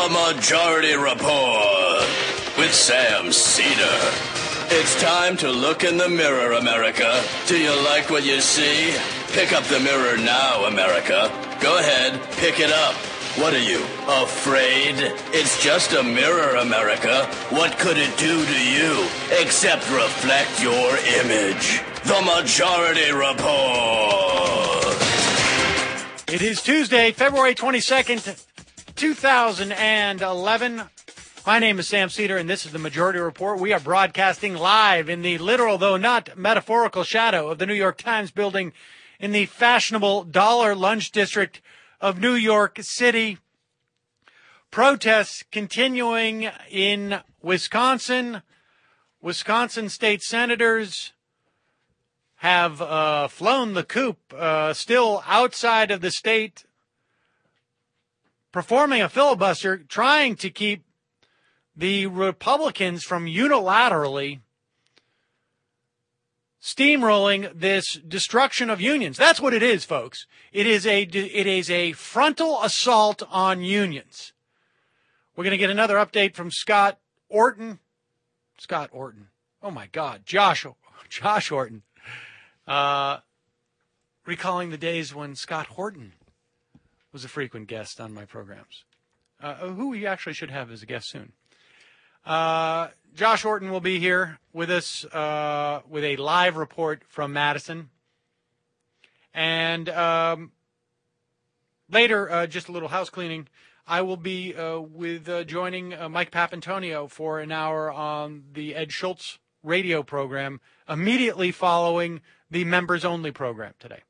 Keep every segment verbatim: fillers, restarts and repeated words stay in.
The Majority Report with Sam Cedar. It's time to look in the mirror, America. Do you like what you see? Pick up the mirror now, America. Go ahead, pick it up. What are you, afraid? It's just a mirror, America. What could it do to you except reflect your image? The Majority Report. It is Tuesday, February twenty-second, two thousand eleven. My name is Sam Cedar, and this is the Majority Report. We are broadcasting live in the literal, though not metaphorical, shadow of the New York Times building in the fashionable Dollar Lunch District of New York City. Protests continuing in Wisconsin. Wisconsin state senators have uh, flown the coop, uh, still outside of the state, performing a filibuster, trying to keep the Republicans from unilaterally steamrolling this destruction of unions. That's what it is, folks. It is a, it is a frontal assault on unions. We're going to get another update from Scott Orton. Scott Orton. Oh, my God. Josh, Josh Orton. Uh, recalling the days when Scott Horton was a frequent guest on my programs, uh, who we actually should have as a guest soon. Uh, Josh Orton will be here with us uh, with a live report from Madison. And um, later, uh, just a little house cleaning, I will be uh, with uh, joining uh, Mike Papantonio for an hour on the Ed Schultz radio program, immediately following the members-only program today.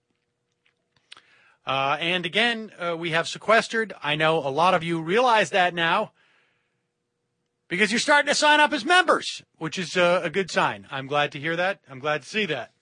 Uh, and again, uh, we have sequestered. I know a lot of you realize that now, because you're starting to sign up as members, which is uh, a good sign. I'm glad to hear that. I'm glad to see that.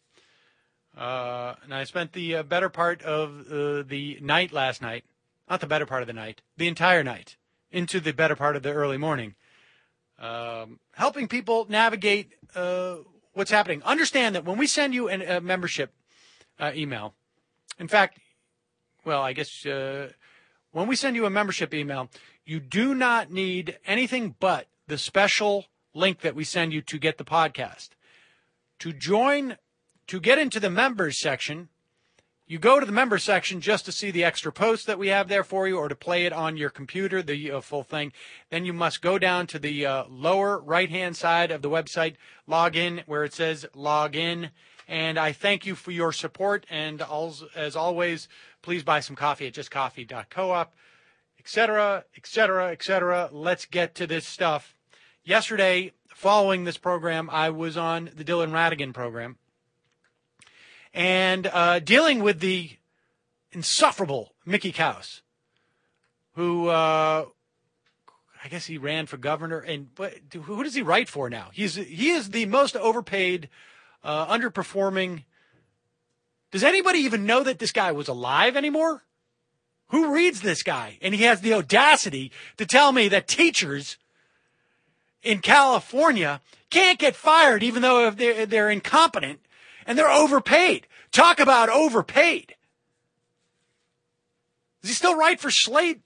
Uh, and I spent the uh, better part of uh, the night last night, not the better part of the night, the entire night, into the better part of the early morning, um, helping people navigate uh, what's happening. Understand that when we send you an, a membership uh, email, in fact, well, I guess uh, when we send you a membership email, you do not need anything but the special link that we send you to get the podcast. To join, to get into the members section, you go to the members section just to see the extra posts that we have there for you, or to play it on your computer, the uh, full thing. Then you must go down to the uh, lower right-hand side of the website, log in, where it says log in. And I thank you for your support. And as always, please buy some coffee at just coffee dot coop, et cetera, et cetera, et cetera. Let's get to this stuff. Yesterday, following this program, I was on the Dylan Ratigan program, and uh, dealing with the insufferable Mickey Kaus, who uh, I guess he ran for governor. And but who does he write for now? He's he is the most overpaid, uh, underperforming. Does anybody even know that this guy was alive anymore? Who reads this guy? And he has the audacity to tell me that teachers in California can't get fired even though if they're, they're incompetent and they're overpaid. Talk about overpaid. Does he still write for Slate?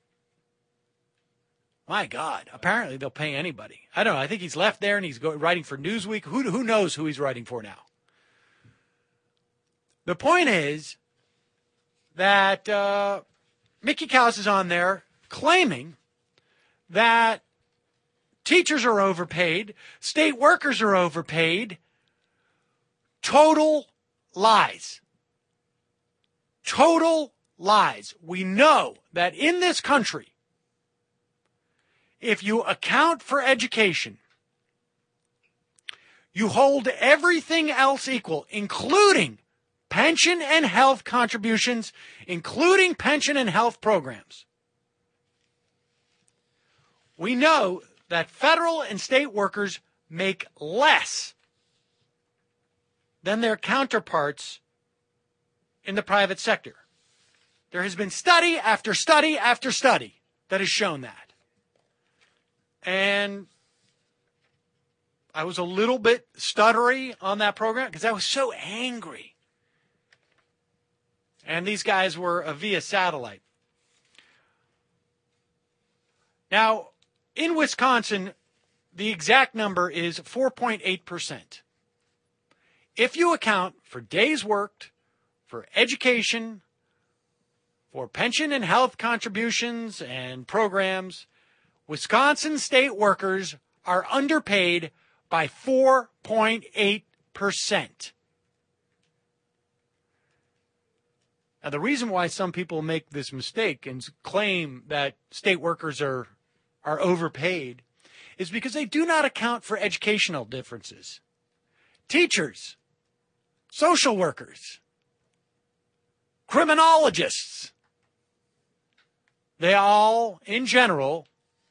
My God. Apparently they'll pay anybody. I don't know. I think he's left there and he's go, writing for Newsweek. Who, who knows who he's writing for now? The point is that uh, Mickey Kaus is on there claiming that teachers are overpaid, state workers are overpaid. Total lies. Total lies. We know that in this country, if you account for education, you hold everything else equal, including pension and health contributions, including pension and health programs. We know that federal and state workers make less than their counterparts in the private sector. There has been study after study after study that has shown that. And I was a little bit stuttery on that program because I was so angry. And these guys were uh, via satellite. Now, in Wisconsin, the exact number is four point eight percent. If you account for days worked, for education, for pension and health contributions and programs, Wisconsin state workers are underpaid by four point eight percent. Now, the reason why some people make this mistake and claim that state workers are, are overpaid is because they do not account for educational differences. Teachers, social workers, criminologists, they all, in general,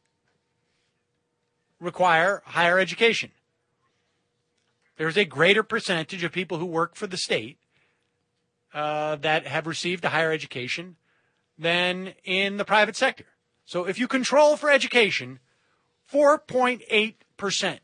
require higher education. There's a greater percentage of people who work for the state uh, that have received a higher education than in the private sector. So if you control for education, four point eight percent.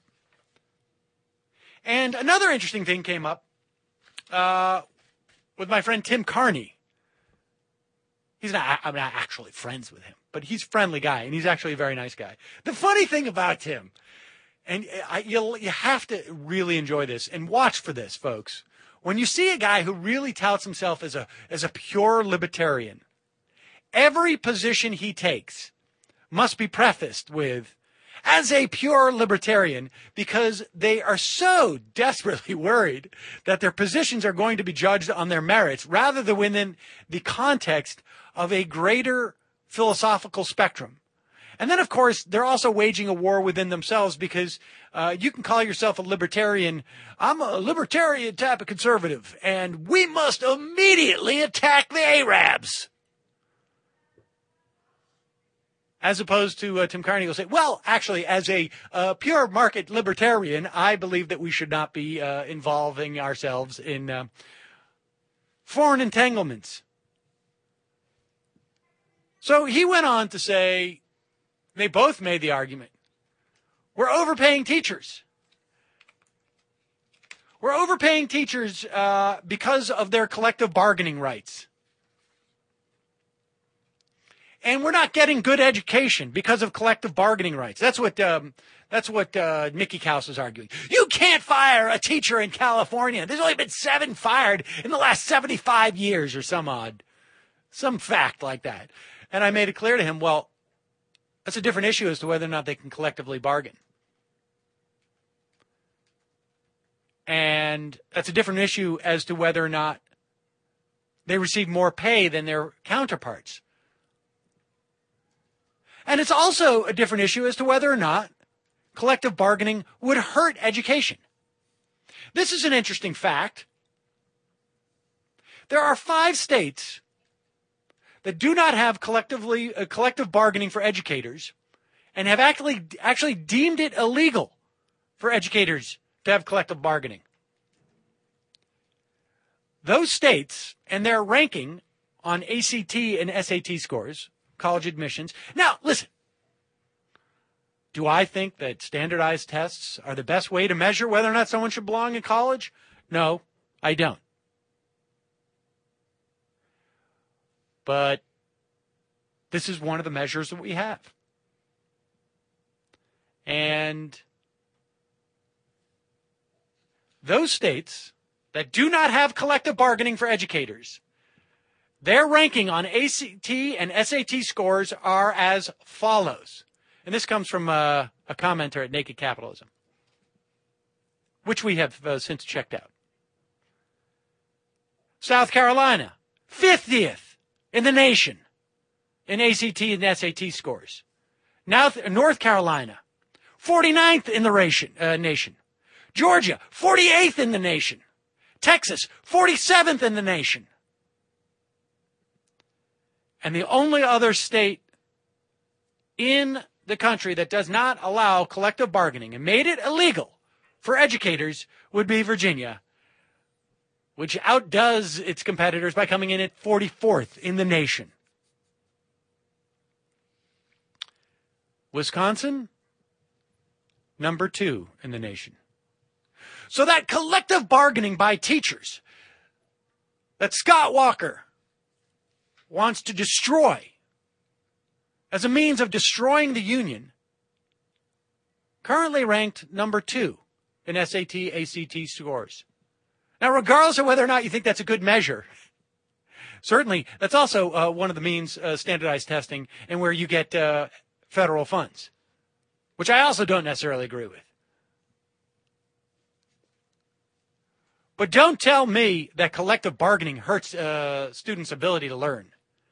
And another interesting thing came up uh, with my friend Tim Carney. He's not, I'm not actually friends with him, but he's a friendly guy, and he's actually a very nice guy. The funny thing about Tim, and I, you'll, you have to really enjoy this and watch for this, folks. When you see a guy who really touts himself as a as a pure libertarian, every position he takes must be prefaced with, as a pure libertarian, because they are so desperately worried that their positions are going to be judged on their merits rather than within the context of a greater philosophical spectrum. And then, of course, they're also waging a war within themselves because uh, you can call yourself a libertarian. I'm a libertarian type of conservative, and we must immediately attack the Arabs. As opposed to uh, Tim Carney will say, well, actually, as a uh, pure market libertarian, I believe that we should not be uh, involving ourselves in uh, foreign entanglements. So he went on to say, they both made the argument, we're overpaying teachers. We're overpaying teachers uh, because of their collective bargaining rights. And we're not getting good education because of collective bargaining rights. That's what um, that's what uh, Mickey Kaus is arguing. You can't fire a teacher in California. There's only been seven fired in the last seventy-five years or some odd, some fact like that. And I made it clear to him, well, that's a different issue as to whether or not they can collectively bargain. And that's a different issue as to whether or not they receive more pay than their counterparts. And it's also a different issue as to whether or not collective bargaining would hurt education. This is an interesting fact. There are five states that do not have collectively uh, collective bargaining for educators and have actually actually deemed it illegal for educators to have collective bargaining. Those states and their ranking on A C T and S A T scores, college admissions. Now, listen. Do I think that standardized tests are the best way to measure whether or not someone should belong in college? No, I don't. But this is one of the measures that we have. And those states that do not have collective bargaining for educators, their ranking on A C T and S A T scores are as follows. And this comes from uh, a commenter at Naked Capitalism, which we have uh, since checked out. South Carolina, fiftieth in the nation in A C T and S A T scores. Now, North Carolina, forty-ninth in the ration, uh, nation. Georgia, forty-eighth in the nation. Texas, forty-seventh in the nation. And the only other state in the country that does not allow collective bargaining and made it illegal for educators would be Virginia, which outdoes its competitors by coming in at forty-fourth in the nation. Wisconsin, number two in the nation. So that collective bargaining by teachers that Scott Walker wants to destroy as a means of destroying the union, currently ranked number two in S A T, A C T scores. Now, regardless of whether or not you think that's a good measure, certainly that's also uh, one of the means, uh, standardized testing, and where you get uh, federal funds, which I also don't necessarily agree with. But don't tell me that collective bargaining hurts uh, students' ability to learn.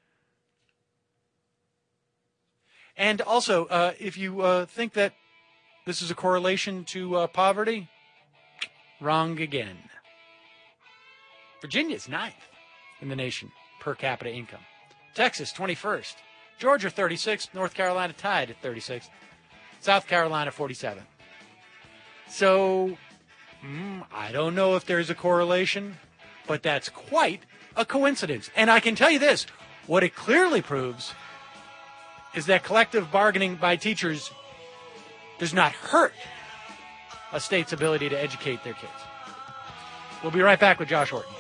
And also, uh, if you uh, think that this is a correlation to uh, poverty, wrong again. Virginia's ninth in the nation per capita income. Texas, twenty-first. Georgia, thirty-sixth. North Carolina tied at thirty-sixth. South Carolina, forty-seventh. So, mm, I don't know if there's a correlation, but that's quite a coincidence. And I can tell you this, what it clearly proves is that collective bargaining by teachers does not hurt a state's ability to educate their kids. We'll be right back with Josh Orton.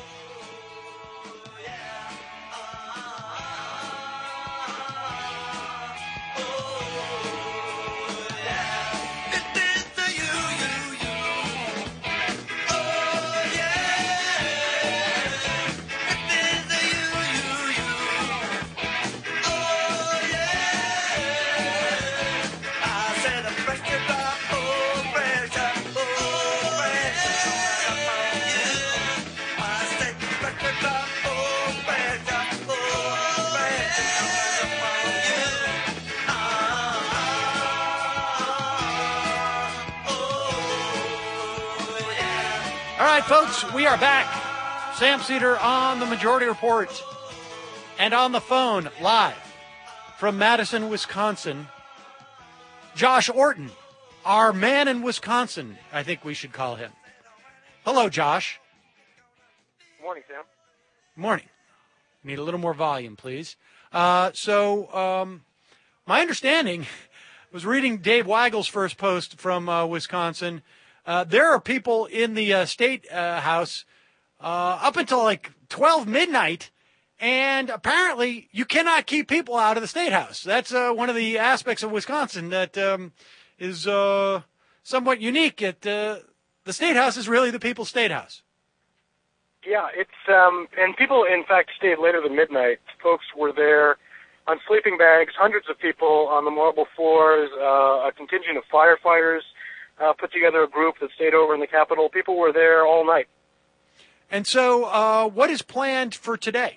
All right, folks, we are back. Sam Seder on the Majority Report and on the phone live from Madison, Wisconsin, Josh Orton, our man in Wisconsin, I think we should call him. Hello, Josh. Good morning, Sam. Morning. Need a little more volume, please. Uh, so, um, my understanding was reading Dave Weigel's first post from uh, Wisconsin. Uh, there are people in the uh, state uh, house uh, up until like twelve midnight, and apparently you cannot keep people out of the state house. That's uh, one of the aspects of Wisconsin that um, is uh, somewhat unique. At uh, the state house is really the people's state house. Yeah, it's um, and people in fact stayed later than midnight. Folks were there on sleeping bags, hundreds of people on the marble floors, uh, a contingent of firefighters. Uh, put together a group that stayed over in the Capitol. People were there all night. And so uh, what is planned for today?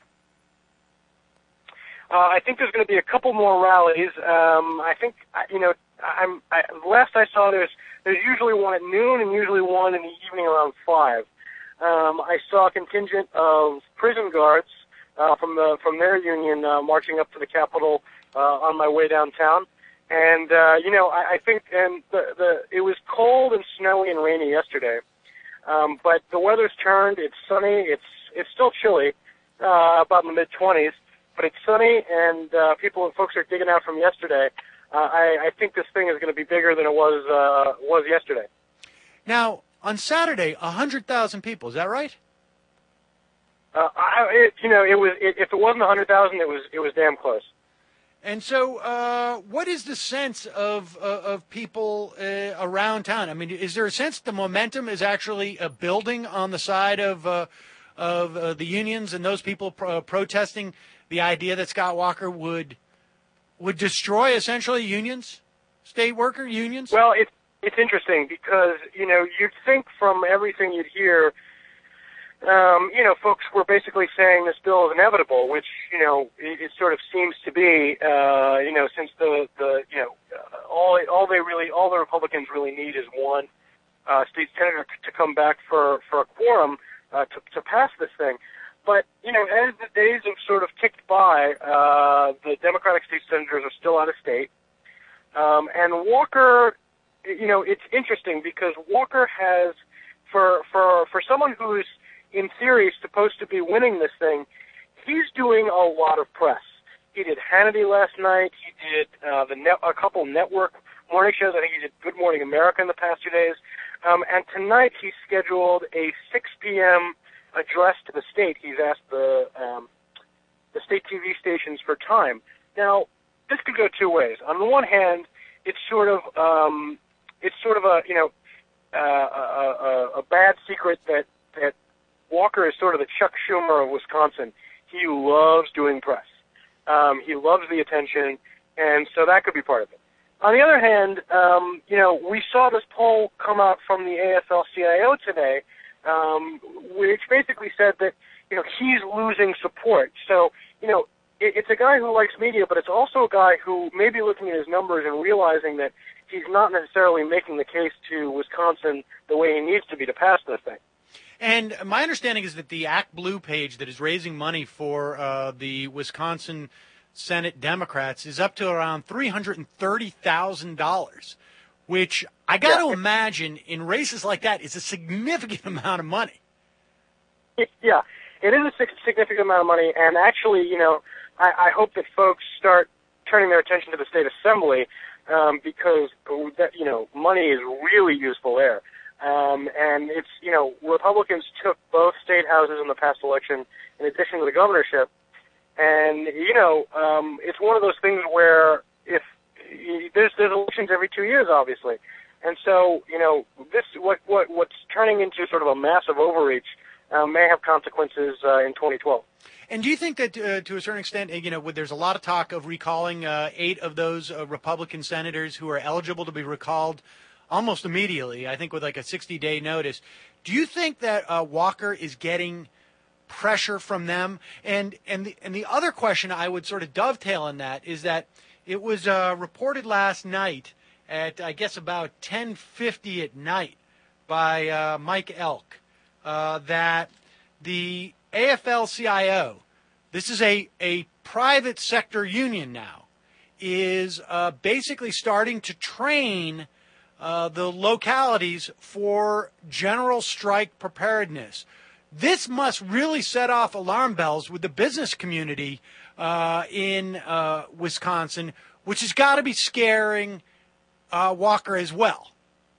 Uh, I think there's going to be a couple more rallies. Um, I think, you know, I'm, I, last I saw there's there's usually one at noon and usually one in the evening around five. Um, I saw a contingent of prison guards uh, from the from their union uh, marching up to the Capitol uh, on my way downtown. And, uh, you know, I, I think and the, the it was cold and snowy and rainy yesterday. Um, but the weather's turned. It's sunny. It's it's still chilly, uh, about in the mid-twenties. But it's sunny, and uh, people and folks are digging out from yesterday. Uh, I, I think this thing is going to be bigger than it was uh, was yesterday. Now, on Saturday, one hundred thousand people. Is that right? Uh, I, it, you know, it was it, if it wasn't one hundred thousand, it was it was damn close. And so, uh, what is the sense of uh, of people uh, around town? I mean, is there a sense the momentum is actually uh, building on the side of uh, of uh, the unions and those people pro- protesting the idea that Scott Walker would would destroy essentially unions, state worker unions? Well, it's it's interesting because you know you'd think from everything you'd hear. Um, you know, folks were basically saying this bill is inevitable, which, you know, it, it sort of seems to be, uh, you know, since the, the you know, uh, all all they really, all the Republicans really need is one uh, state senator to come back for, for a quorum uh, to, to pass this thing. But, you know, as the days have sort of ticked by, uh, the Democratic state senators are still out of state. Um, and Walker, you know, it's interesting because Walker has, for for for someone who's in theory, supposed to be winning this thing, he's doing a lot of press. He did Hannity last night. He did uh, the net, a couple network morning shows. I think he did Good Morning America in the past few days. Um, and tonight he's scheduled a six p.m. address to the state. He's asked the um, the state T V stations for time. Now, this could go two ways. On the one hand, it's sort of um, it's sort of a you know uh, a, a, a bad secret that that Walker is sort of the Chuck Schumer of Wisconsin. He loves doing press. Um, he loves the attention, and so that could be part of it. On the other hand, um, you know, we saw this poll come out from the A F L C I O today, um, which basically said that, you know, he's losing support. So, you know, it, it's a guy who likes media, but it's also a guy who may be looking at his numbers and realizing that he's not necessarily making the case to Wisconsin the way he needs to be to pass this thing. And my understanding is that the Act Blue page that is raising money for uh, the Wisconsin Senate Democrats is up to around three hundred thirty thousand dollars, which I got to yeah. imagine in races like that is a significant amount of money. It, yeah, it is a significant amount of money, and actually, you know, I, I hope that folks start turning their attention to the state assembly um, because, that, you know, money is really useful there. Um, and it's, you know, Republicans took both state houses in the past election in addition to the governorship. And, you know, um, it's one of those things where if there's, there's elections every two years, obviously. And so, you know, this, what, what, what's turning into sort of a massive overreach uh, may have consequences uh, in twenty twelve. And do you think that, uh, to a certain extent, you know, there's a lot of talk of recalling uh, eight of those uh, Republican senators who are eligible to be recalled almost immediately, I think with like a sixty-day notice. Do you think that uh, Walker is getting pressure from them? And and the, and the other question I would sort of dovetail on that is that it was uh, reported last night at, I guess, about ten fifty at night by uh, Mike Elk uh, that the A F L C I O, this is a, a private sector union now, is uh, basically starting to train Uh, the localities for general strike preparedness. This must really set off alarm bells with the business community uh, in uh, Wisconsin, which has got to be scaring uh, Walker as well.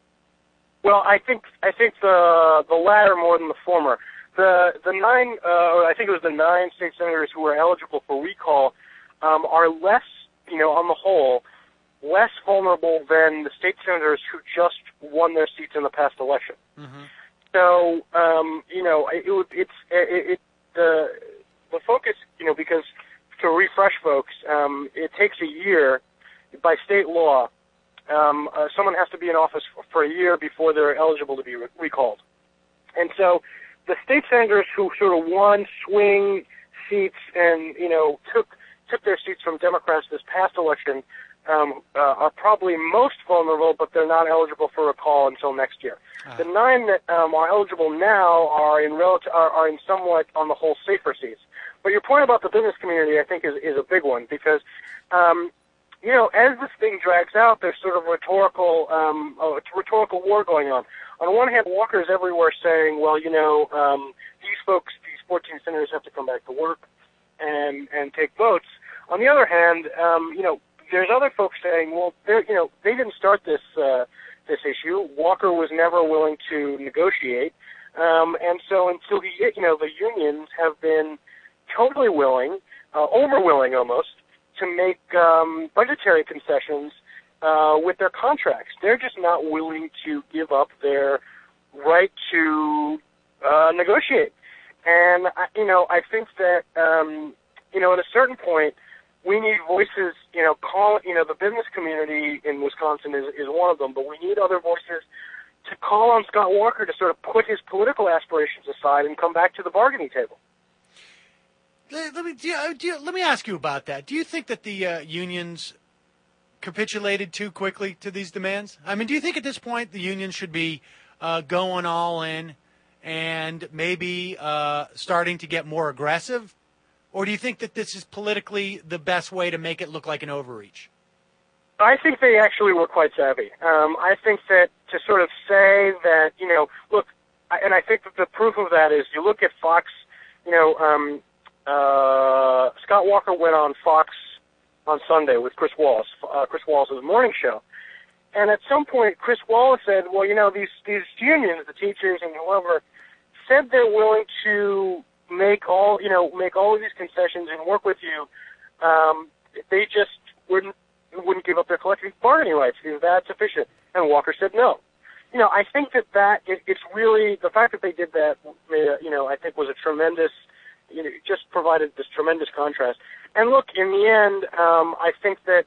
Well, I think I think the the latter more than the former. The the nine, uh, or I think it was the nine state senators who were eligible for recall um, are less, you know, on the whole, less vulnerable than the state senators who just won their seats in the past election. Mm-hmm. So, um, you know, it, it, it's it, it, the the focus, you know, because to refresh folks, um, it takes a year by state law. Um, uh, someone has to be in office for, for a year before they're eligible to be re- recalled. And so, the state senators who sort of won swing seats and you know took took their seats from Democrats this past election. Um, uh, are probably most vulnerable, but they're not eligible for recall until next year. Uh-huh. The nine that um, are eligible now are in relative, are, are in somewhat, on the whole, safer seats. But your point about the business community, I think, is, is a big one because, um, you know, as this thing drags out, there's sort of rhetorical, um, a rhetorical war going on. On one hand, Walker's everywhere saying, well, you know, um, these folks, these fourteen senators have to come back to work and and take votes. On the other hand, um, you know, there's other folks saying, well, they're, you know, they didn't start this uh, this issue. Walker was never willing to negotiate, um, and so until he, you know, the unions have been totally willing, uh, over willing almost, to make um, budgetary concessions uh, with their contracts. They're just not willing to give up their right to uh, negotiate, and you know, I think that um, you know, at a certain point, we need voices, you know, call, you know, the business community in Wisconsin is, is one of them, but we need other voices to call on Scott Walker to sort of put his political aspirations aside and come back to the bargaining table. Let me, do you, do you, let me ask you about that. Do you think that the uh, unions capitulated too quickly to these demands? I mean, do you think at this point the unions should be uh, going all in and maybe uh, starting to get more aggressive? Or do you think that this is politically the best way to make it look like an overreach? I think they actually were quite savvy. Um, I think that to sort of say that, you know, look, and I think that the proof of that is you look at Fox, you know, um, uh, Scott Walker went on Fox on Sunday with Chris Wallace, uh, Chris Wallace's morning show. And at some point, Chris Wallace said, well, you know, these, these unions, the teachers and whoever, said they're willing to make all, you know, make all of these concessions and work with you. Um, they just wouldn't wouldn't give up their collective bargaining rights. Is that sufficient? And Walker said no. You know, I think that that it, it's really the fact that they did that. You know, I think was a tremendous. You know, just provided this tremendous contrast. And look, in the end, um, I think that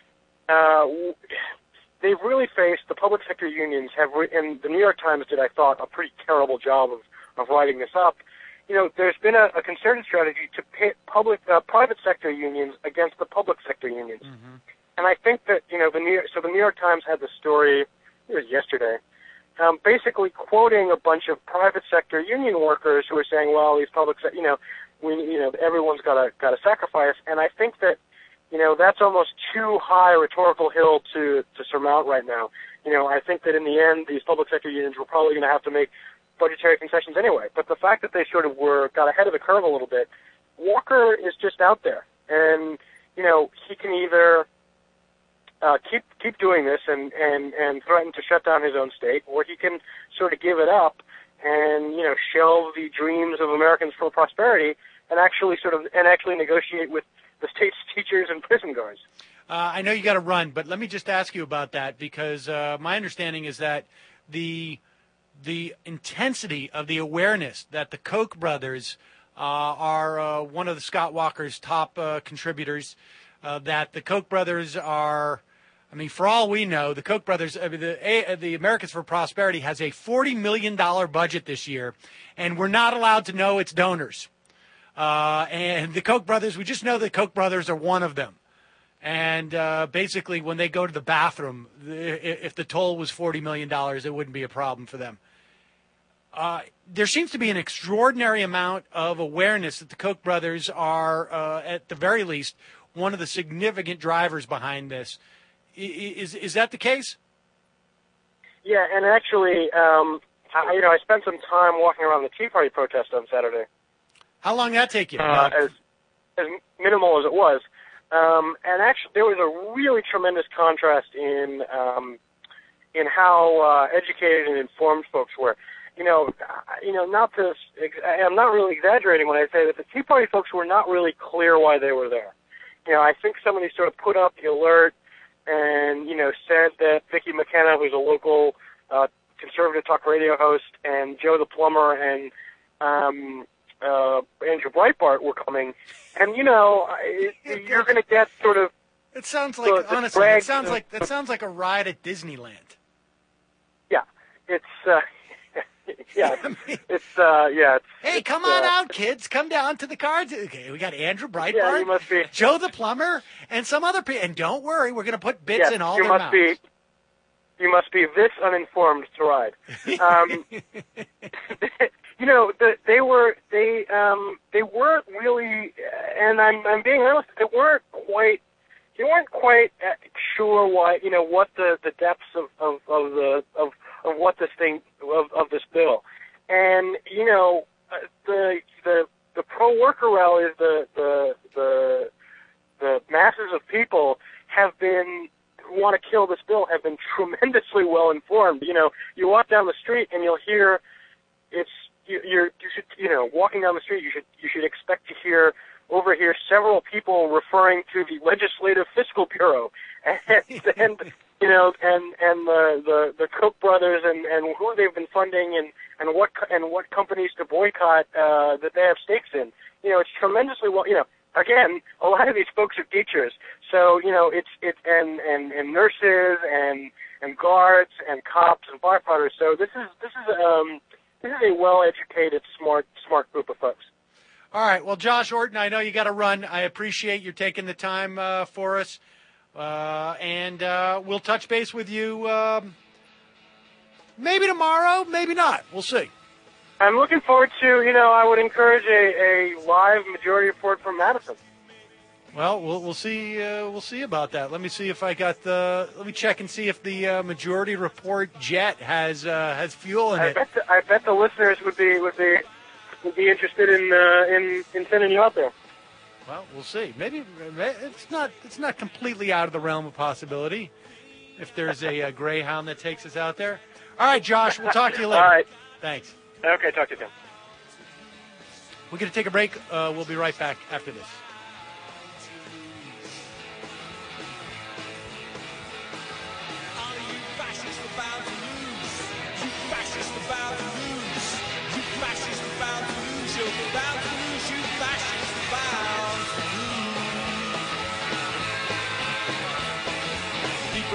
uh, they've really faced the public sector unions have, re- and the New York Times did, I thought, a pretty terrible job of, of writing this up. You know, there's been a, a concerted strategy to pit public, uh, private sector unions against the public sector unions. Mm-hmm. And I think that, you know, the New York, so the New York Times had the story, it was yesterday, um, basically quoting a bunch of private sector union workers who are saying, well, these public, se- you know, we, you know, everyone's got to got to sacrifice. And I think that, you know, that's almost too high a rhetorical hill to to surmount right now. You know, I think that in the end, these public sector unions were probably going to have to make budgetary concessions anyway. But the fact that they sort of were got ahead of the curve a little bit, Walker is just out there, and you know, he can either Uh, keep keep doing this and, and, and threaten to shut down his own state, or he can sort of give it up and, you know, shelve the dreams of Americans for prosperity and actually sort of and actually negotiate with the state's teachers and prison guards. Uh, I know you got to run, but let me just ask you about that, because uh, my understanding is that the the intensity of the awareness that the Koch brothers uh, are uh, one of the Scott Walker's top uh, contributors, uh, that the Koch brothers are. I mean, for all we know, the Koch brothers, I mean, the, the Americans for Prosperity has a forty million dollars budget this year, and we're not allowed to know its donors. Uh, and the Koch brothers, we just know the Koch brothers are one of them. And uh, basically, when they go to the bathroom, if the toll was forty million dollars, it wouldn't be a problem for them. Uh, there seems to be an extraordinary amount of awareness that the Koch brothers are, uh, at the very least, one of the significant drivers behind this. Is is that the case? Yeah, and actually, um, I, you know, I spent some time walking around the Tea Party protest on Saturday. How long did that take you? Uh, as, as minimal as it was. Um, and actually, there was a really tremendous contrast in um, in how uh, educated and informed folks were. You know, you know, not to, I'm not really exaggerating when I say that the Tea Party folks were not really clear why they were there. You know, I think somebody sort of put up the alert and, you know, said that Vicki McKenna, who's a local uh, conservative talk radio host, and Joe the plumber and um, uh, Andrew Breitbart were coming. And, you know, it, you're going to get sort of... It sounds like, the, the honestly, brag, it sounds like, that sounds like a ride at Disneyland. Yeah, it's... Uh, yeah, it's uh, yeah. It's, hey, it's, come on uh, out, kids! Come down to the cards. Okay, we got Andrew Breitbart, yeah, you must be. Joe the plumber, and some other people. And don't worry, we're going to put bits yeah, in all you their must mouths. Be, you must be this uninformed to ride. Um, you know, the, they were they um, they weren't really, and I'm I'm being honest, they weren't quite. They weren't quite sure why, you know, what the, the depths of, of, of the of, of what this thing of, of this bill, and you know, the the the pro worker rallies, the the the the masses of people have been who want to kill this bill have been tremendously well informed. You know, you walk down the street and you'll hear it's you, you're you should you know walking down the street you should you should expect to hear. Over here, several people referring to the Legislative Fiscal Bureau, and, and you know, and and the the, the Koch brothers, and, and who they've been funding, and, and what and what companies to boycott uh, that they have stakes in. You know, it's tremendously well. You know, again, a lot of these folks are teachers, so you know, it's it's and, and, and nurses and and guards and cops and firefighters. So this is this is um this is a well-educated, smart smart group of folks. All right. Well, Josh Orton, I know you got to run. I appreciate you taking the time uh, for us. Uh, and uh, we'll touch base with you um, maybe tomorrow, maybe not. We'll see. I'm looking forward to, you know, I would encourage a, a live majority report from Madison. Well, we'll we'll see uh, we'll see about that. Let me see if I got the. Let me check and see if the uh, majority report jet has uh, has fuel in I it. Bet the, I bet the listeners would be would be. Would be interested in uh, in in sending you out there. Well, we'll see. Maybe it's not it's not completely out of the realm of possibility. If there's a, a Greyhound that takes us out there. All right, Josh. We'll talk to you later. All right. Thanks. Okay. Talk to you soon. We're going to take a break. Uh, we'll be right back after this.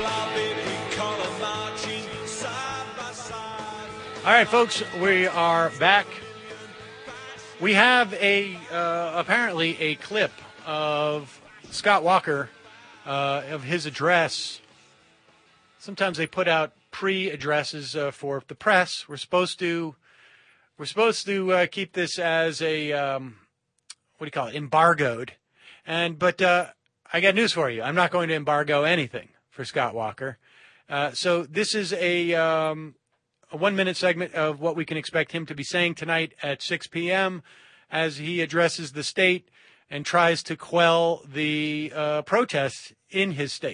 All right, folks, we are back. We have a uh, apparently a clip of Scott Walker uh, of his address. Sometimes they put out pre-addresses uh, for the press. We're supposed to we're supposed to uh, keep this as a um, what do you call it? Embargoed. And but uh, I got news for you. I'm not going to embargo anything for Scott Walker. Uh, so this is a um, a one-minute segment of what we can expect him to be saying tonight at six p.m. as he addresses the state and tries to quell the uh, protests in his state.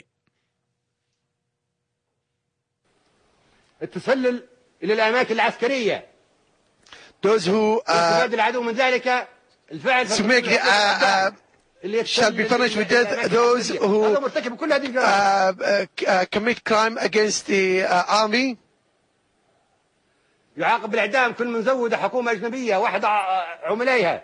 التسلل إلى الأماكن العسكرية. Those who uh, العدو من ذلك الفعل to make the, uh, uh, shall be punished with death those who uh, uh, uh, commit crime against the uh, army. يعاقب بالإعدام كل من زود حكومة أجنبية واحد عملائها.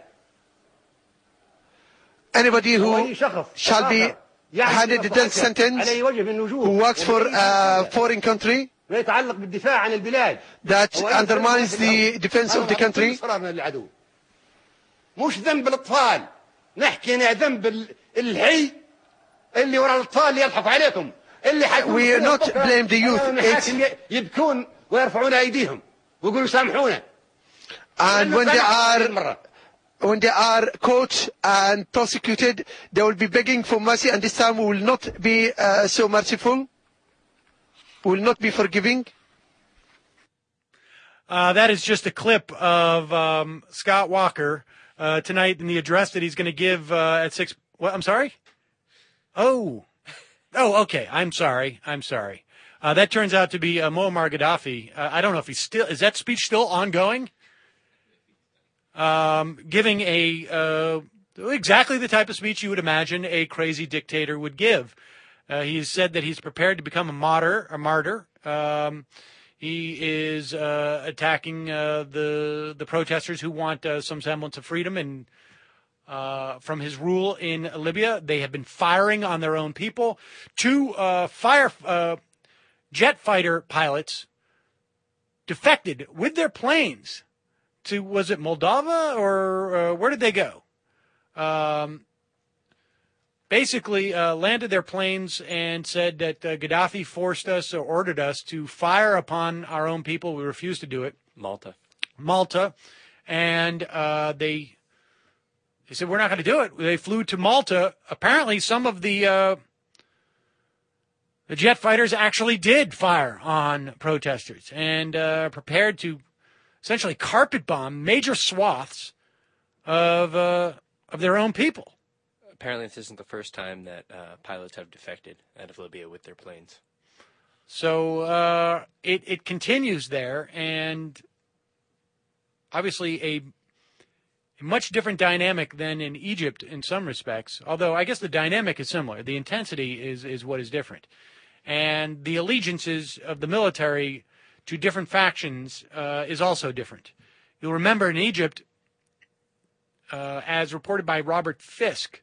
Anybody who shall be handed the death sentence who works for a foreign country يتعلق بالدفاع عن البلاد that undermines the defense of the country. مش ذنب الأطفال نحكي هنا ذنب الحي اللي وراء الأطفال اللي يضحكوا عليكم اللي we not blame the youth. It's يبكون ويرفعون أيديهم ويقولوا سامحونا. And when they are when they are caught and prosecuted, they will be begging for mercy, and this time we will not be uh, so merciful. We will not be forgiving. Uh, that is just a clip of um, Scott Walker uh, tonight in the address that he's going to give uh, at six. What? I'm sorry. Oh, oh, okay. I'm sorry. I'm sorry. Uh, that turns out to be uh, Muammar Gaddafi. Uh, I don't know if he's still. Is that speech still ongoing? Um, giving a uh, exactly the type of speech you would imagine a crazy dictator would give. Uh, he's said that he's prepared to become a martyr. A martyr. Um, he is uh, attacking uh, the the protesters who want uh, some semblance of freedom and uh, from his rule in Libya. They have been firing on their own people. Two uh, fire uh, jet fighter pilots defected with their planes to, was it Moldova or uh, where did they go? Um, basically uh, landed their planes and said that uh, Gaddafi forced us or ordered us to fire upon our own people. We refused to do it. Malta. Malta. And uh, they, they said, we're not going to do it. They flew to Malta. Apparently some of the, uh, the jet fighters actually did fire on protesters and uh, prepared to essentially carpet bomb major swaths of uh, of their own people. Apparently this isn't the first time that uh, pilots have defected out of Libya with their planes. So uh, it, it continues there, and obviously a, a much different dynamic than in Egypt in some respects, although I guess the dynamic is similar. The intensity is, is what is different. And the allegiances of the military to different factions uh, is also different. You'll remember in Egypt, uh, as reported by Robert Fisk,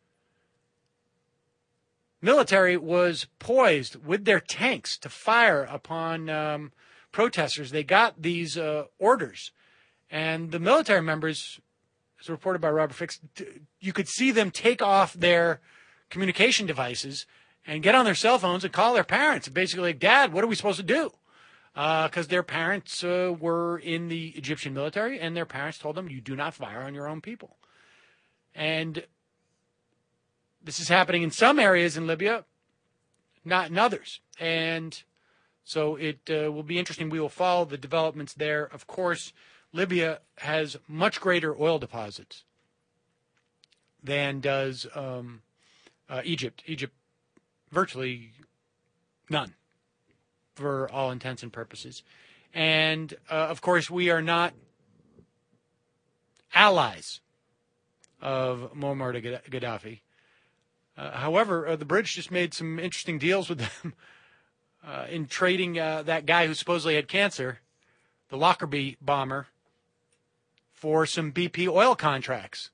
military was poised with their tanks to fire upon um, protesters. They got these uh, orders, and the military members, as reported by Robert Fisk, you could see them take off their communication devices and get on their cell phones and call their parents. Basically, like, Dad, what are we supposed to do? Because uh, their parents uh, were in the Egyptian military, and their parents told them, you do not fire on your own people. And this is happening in some areas in Libya, not in others. And so it uh, will be interesting. We will follow the developments there. Of course, Libya has much greater oil deposits than does um, uh, Egypt. Egypt, virtually none, for all intents and purposes. And, uh, of course, we are not allies of Muammar Gaddafi. Uh, however, uh, the British just made some interesting deals with them uh, in trading uh, that guy who supposedly had cancer, the Lockerbie bomber, for some B P oil contracts.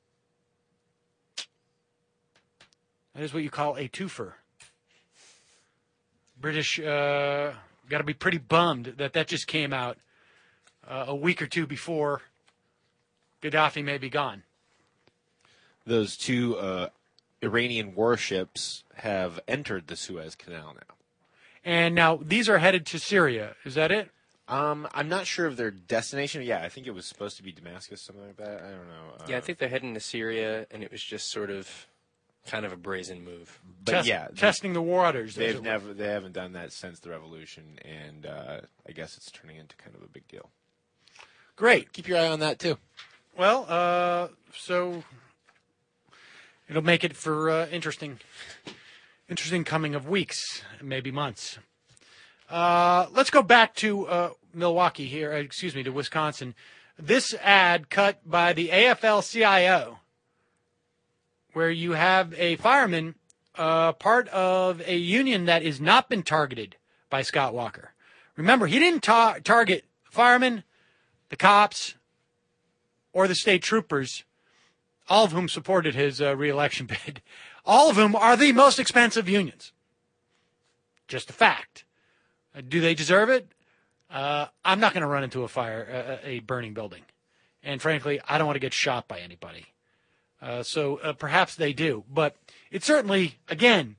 That is what you call a twofer. British uh, got to be pretty bummed that that just came out uh, a week or two before Gaddafi may be gone. Those two uh, Iranian warships have entered the Suez Canal now. And now these are headed to Syria. Is that it? Um, I'm not sure of their destination. Yeah, I think it was supposed to be Damascus, something like that. I don't know. Uh, Yeah, I think they're heading to Syria, and it was just sort of kind of a brazen move. But Test- yeah, testing the waters. as they've it were. never they haven't done that since the revolution, and uh, I guess it's turning into kind of a big deal. Great. Keep your eye on that too. Well, uh, so it'll make it for uh, interesting, interesting coming of weeks, maybe months. Uh, let's go back to uh, Milwaukee here. uh, Excuse me, to Wisconsin. This ad cut by the A F L C I O, where you have a fireman, uh, part of a union that has not been targeted by Scott Walker. Remember, he didn't ta- target firemen, the cops, or the state troopers, all of whom supported his uh, reelection bid. All of whom are the most expensive unions. Just a fact. Uh, do they deserve it? Uh, I'm not going to run into a fire, uh, a burning building. And frankly, I don't want to get shot by anybody. Uh, so uh, perhaps they do. But it certainly, again,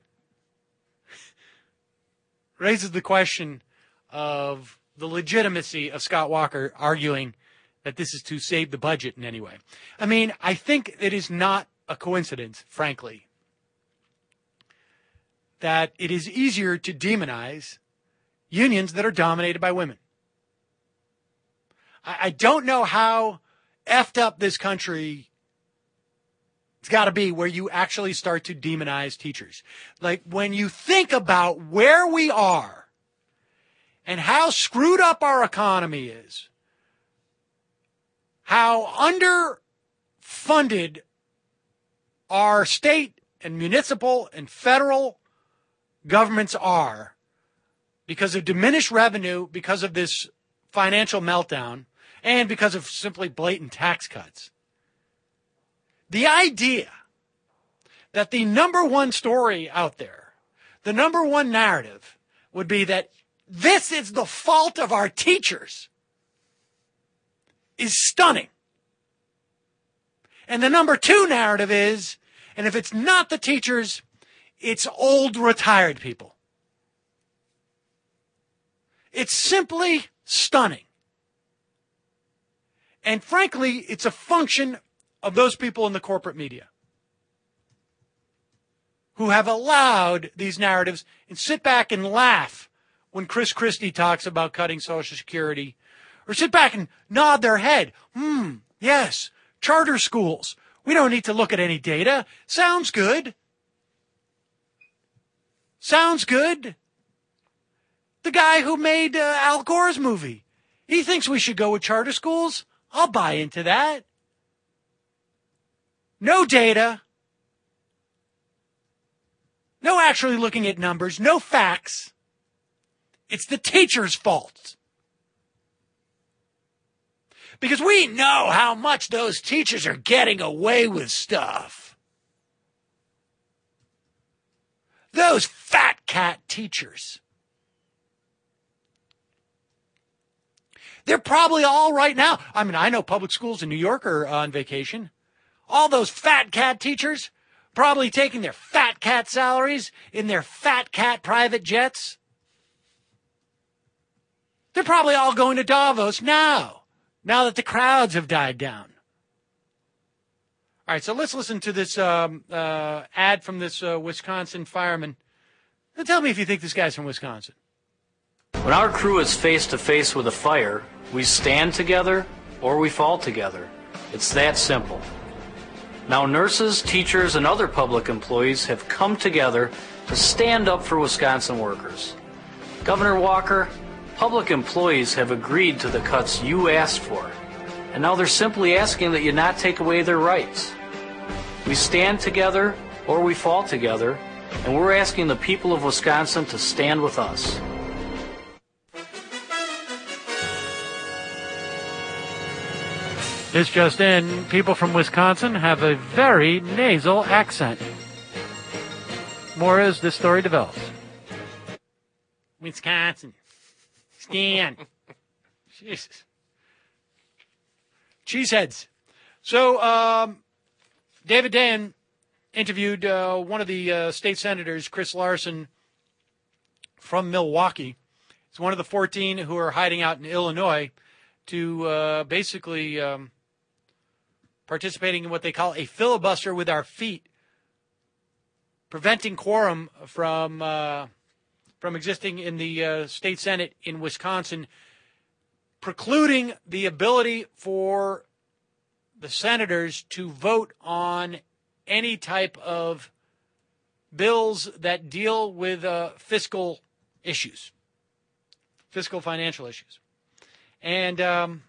raises the question of the legitimacy of Scott Walker arguing that this is to save the budget in any way. I mean, I think it is not a coincidence, frankly, that it is easier to demonize unions that are dominated by women. I, I don't know how effed up this country it's got to be where you actually start to demonize teachers. Like when you think about where we are and how screwed up our economy is, how underfunded our state and municipal and federal governments are because of diminished revenue, because of this financial meltdown, and because of simply blatant tax cuts. The idea that the number one story out there, the number one narrative, would be that this is the fault of our teachers is stunning. And the number two narrative is, and if it's not the teachers, it's old retired people. It's simply stunning. And frankly, it's a function of those people in the corporate media who have allowed these narratives and sit back and laugh when Chris Christie talks about cutting Social Security, or sit back and nod their head. Hmm, yes, charter schools. We don't need to look at any data. Sounds good. Sounds good. The guy who made uh, Al Gore's movie, he thinks we should go with charter schools. I'll buy into that. No data. No actually looking at numbers. No facts. It's the teacher's fault. Because we know how much those teachers are getting away with stuff. Those fat cat teachers. They're probably all right now. I mean, I know public schools in New York are on vacation. All those fat cat teachers probably taking their fat cat salaries in their fat cat private jets. They're probably all going to Davos now, now that the crowds have died down. All right, so let's listen to this um, uh, ad from this uh, Wisconsin fireman. Now tell me if you think this guy's from Wisconsin. When our crew is face to face with a fire, we stand together or we fall together. It's that simple. Now nurses, teachers, and other public employees have come together to stand up for Wisconsin workers. Governor Walker, public employees have agreed to the cuts you asked for, and now they're simply asking that you not take away their rights. We stand together or we fall together, and we're asking the people of Wisconsin to stand with us. This just in, people from Wisconsin have a very nasal accent. More as this story develops. Wisconsin. Stan. Jesus. Cheeseheads. So, um, David Dayen interviewed uh, one of the uh, state senators, Chris Larson, from Milwaukee. He's one of the fourteen who are hiding out in Illinois to uh, basically um, participating in what they call a filibuster with our feet, preventing quorum from uh, from existing in the uh, state Senate in Wisconsin, precluding the ability for the senators to vote on any type of bills that deal with uh, fiscal issues, fiscal financial issues. And um,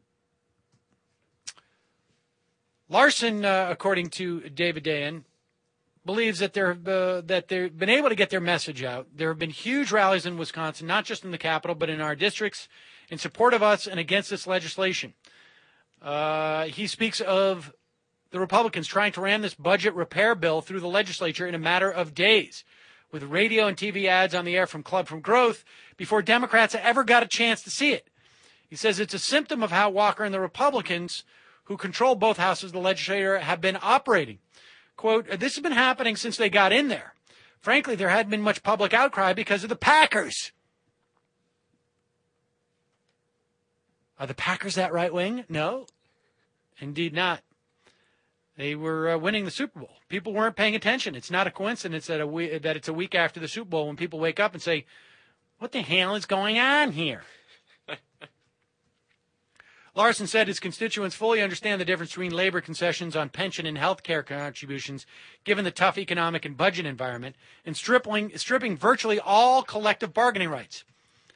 Larson, uh, according to David Dayen, believes that they're uh, that they've been able to get their message out. There have been huge rallies in Wisconsin, not just in the Capitol, but in our districts, in support of us and against this legislation. Uh, he speaks of the Republicans trying to ram this budget repair bill through the legislature in a matter of days, with radio and T V ads on the air from Club from Growth before Democrats ever got a chance to see it. He says it's a symptom of how Walker and the Republicans, who control both houses of the legislature, have been operating. Quote, this has been happening since they got in there. Frankly, there hadn't been much public outcry because of the Packers. Are the Packers that right wing? No, indeed not. They were uh, winning the Super Bowl. People weren't paying attention. It's not a coincidence that, a we- that it's a week after the Super Bowl when people wake up and say, what the hell is going on here? Larson said his constituents fully understand the difference between labor concessions on pension and health care contributions, given the tough economic and budget environment, and stripping, stripping virtually all collective bargaining rights.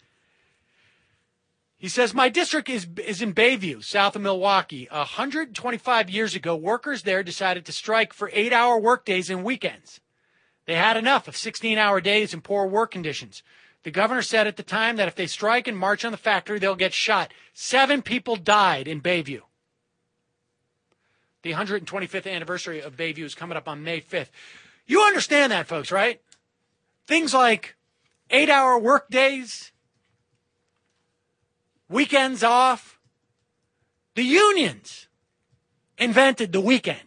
He says, my district is is in Bayview, south of Milwaukee. one hundred twenty-five years ago, workers there decided to strike for eight-hour workdays and weekends. They had enough of sixteen-hour days and poor work conditions. The governor said at the time that if they strike and march on the factory, they'll get shot. Seven people died in Bayview. The one hundred twenty-fifth anniversary of Bayview is coming up on May fifth. You understand that, folks, right? Things like eight-hour workdays, weekends off. The unions invented the weekend.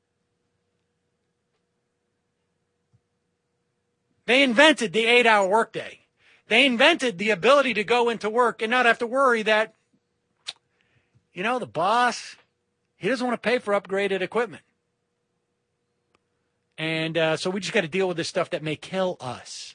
They invented the eight-hour workday. They invented the ability to go into work and not have to worry that, you know, the boss, he doesn't want to pay for upgraded equipment. And uh, so we just got to deal with this stuff that may kill us.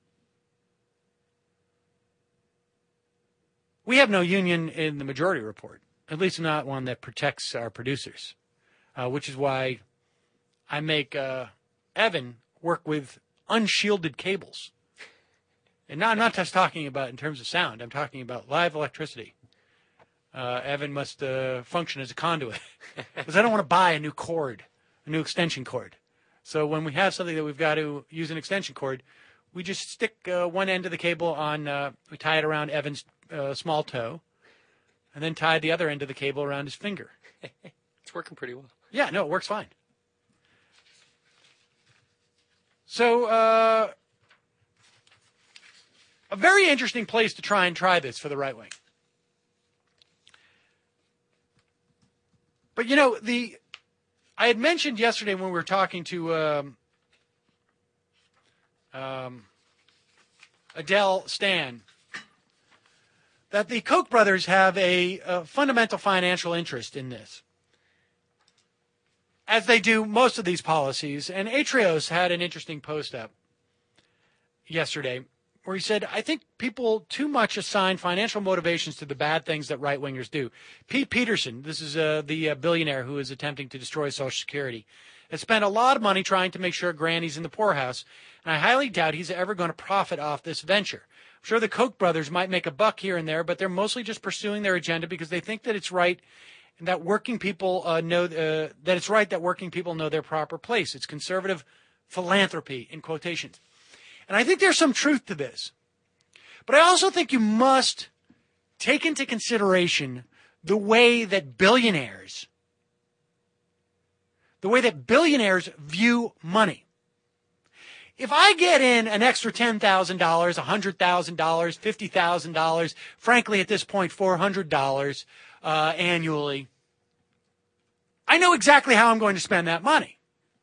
We have no union in the majority report, at least not one that protects our producers, uh, which is why I make uh, Evan work with unshielded cables. And now I'm not just talking about in terms of sound. I'm talking about live electricity. Uh, Evan must uh, function as a conduit because I don't want to buy a new cord, a new extension cord. So when we have something that we've got to use an extension cord, we just stick uh, one end of the cable on, uh, we tie it around Evan's uh, small toe, and then tie the other end of the cable around his finger. It's working pretty well. Yeah, no, it works fine. So, uh, a very interesting place to try and try this for the right wing. But, you know, the I had mentioned yesterday when we were talking to um, um, Adele Stan that the Koch brothers have a, a fundamental financial interest in this, as they do most of these policies. And Atrios had an interesting post up yesterday where he said, I think people too much assign financial motivations to the bad things that right-wingers do. Pete Peterson, this is uh, the uh, billionaire who is attempting to destroy Social Security, has spent a lot of money trying to make sure Granny's in the poorhouse, and I highly doubt he's ever going to profit off this venture. I'm sure the Koch brothers might make a buck here and there, but they're mostly just pursuing their agenda because they think that it's right and that working people uh, know uh, that it's right that working people know their proper place. It's conservative philanthropy, in quotations. And I think there's some truth to this. But I also think you must take into consideration the way that billionaires, the way that billionaires view money. if I get in an extra ten thousand dollars, one hundred thousand dollars, fifty thousand dollars, frankly, at this point, four hundred dollars uh, annually, I know exactly how I'm going to spend that money.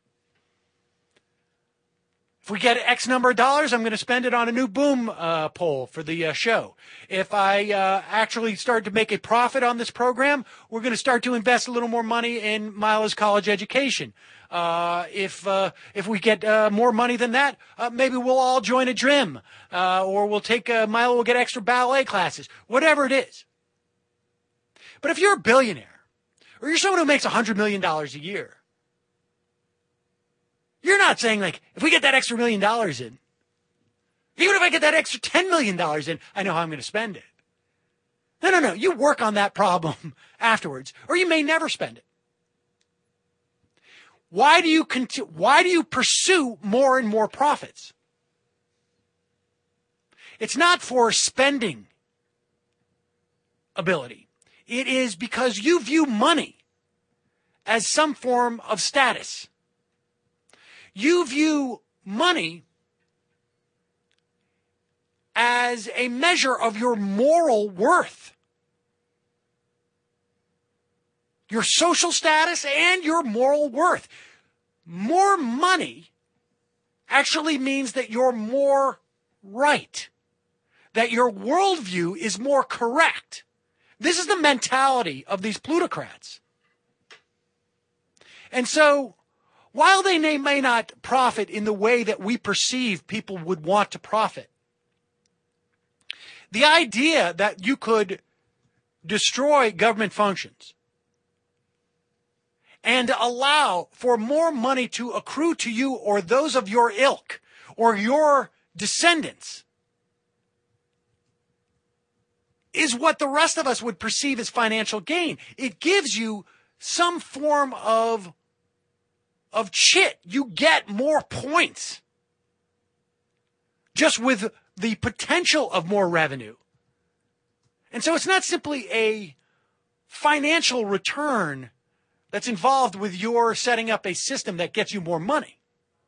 If we get X number of dollars, I'm going to spend it on a new boom uh, pole for the uh, show. If I uh, actually start to make a profit on this program, we're going to start to invest a little more money in Mila's college education. Uh, if uh, if we get uh, more money than that, uh, maybe we'll all join a gym, uh, or we'll take uh, Mila will get extra ballet classes, whatever it is. But if you're a billionaire, or you're someone who makes one hundred million dollars a year, you're not saying, like, if we get that extra million dollars in, even if I get that extra ten million dollars in, I know how I'm going to spend it. No, no, no. You work on that problem afterwards, or you may never spend it. Why do you conti- why do you pursue more and more profits? It's not for spending ability. It is because you view money as some form of status. You view money as a measure of your moral worth, your social status, and your moral worth. More money actually means that you're more right, that your worldview is more correct. This is the mentality of these plutocrats. And so, while they may, may not profit in the way that we perceive people would want to profit, the idea that you could destroy government functions and allow for more money to accrue to you or those of your ilk or your descendants is what the rest of us would perceive as financial gain. It gives you some form of of chit. You get more points just with the potential of more revenue. And so it's not simply a financial return that's involved with your setting up a system that gets you more money.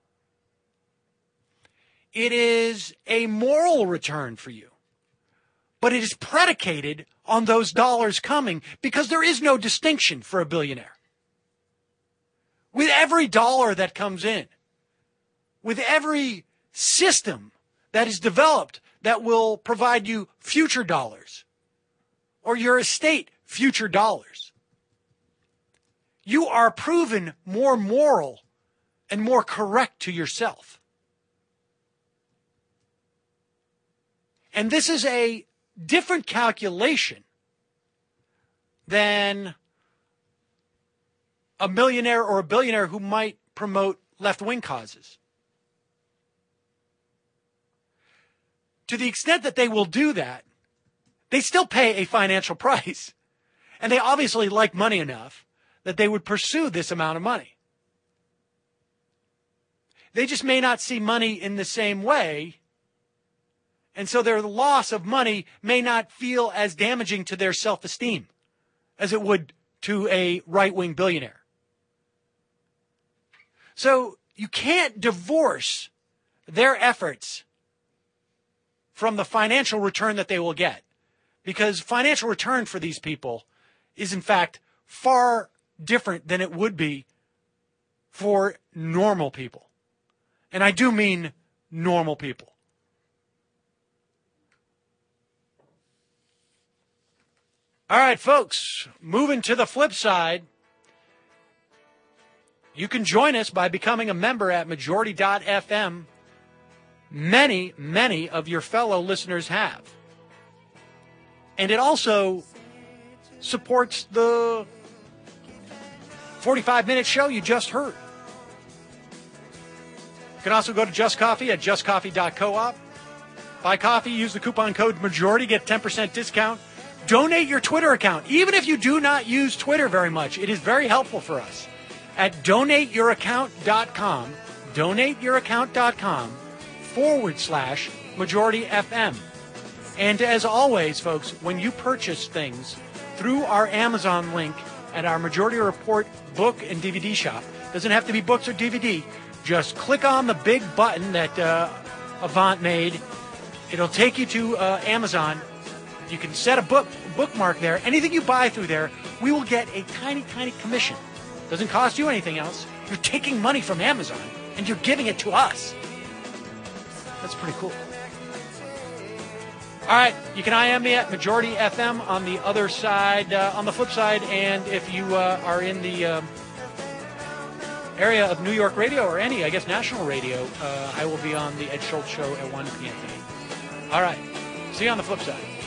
It is a moral return for you. But it is predicated on those dollars coming because there is no distinction for a billionaire. With every dollar that comes in, with every system that is developed that will provide you future dollars, or your estate future dollars, you are proven more moral and more correct to yourself. And this is a different calculation than a millionaire or a billionaire who might promote left-wing causes. To the extent that they will do that, they still pay a financial price. And they obviously like money enough that they would pursue this amount of money. They just may not see money in the same way. And so their loss of money may not feel as damaging to their self-esteem as it would to a right-wing billionaire. So you can't divorce their efforts from the financial return that they will get, because financial return for these people is, in fact, far different than it would be for normal people. And I do mean normal people. All right, folks, moving to the flip side. You can join us by becoming a member at majority dot f m. Many, many of your fellow listeners have. And it also supports the forty-five minute show you just heard. You can also go to Just Coffee at just coffee dot coop. Buy coffee, use the coupon code MAJORITY, get ten percent discount. Donate your Twitter account. Even if you do not use Twitter very much, it is very helpful for us. At donate your account dot com, donate your account dot com forward slash majority F M. And as always, folks, when you purchase things through our Amazon link at our Majority Report book and D V D shop, doesn't have to be books or D V D, Just click on the big button that uh, Avant made. It'll take you to uh, Amazon. You can set a book bookmark there. Anything you buy through there, we will get a tiny, tiny commission. Doesn't cost you anything else. You're taking money from Amazon, and you're giving it to us. That's pretty cool. All right, you can I M me at Majority F M on the other side, uh, on the flip side, and if you uh, are in the um, area of New York radio or any, I guess, national radio, uh, I will be on the Ed Schultz Show at one p.m. tonight. All right, see you on the flip side.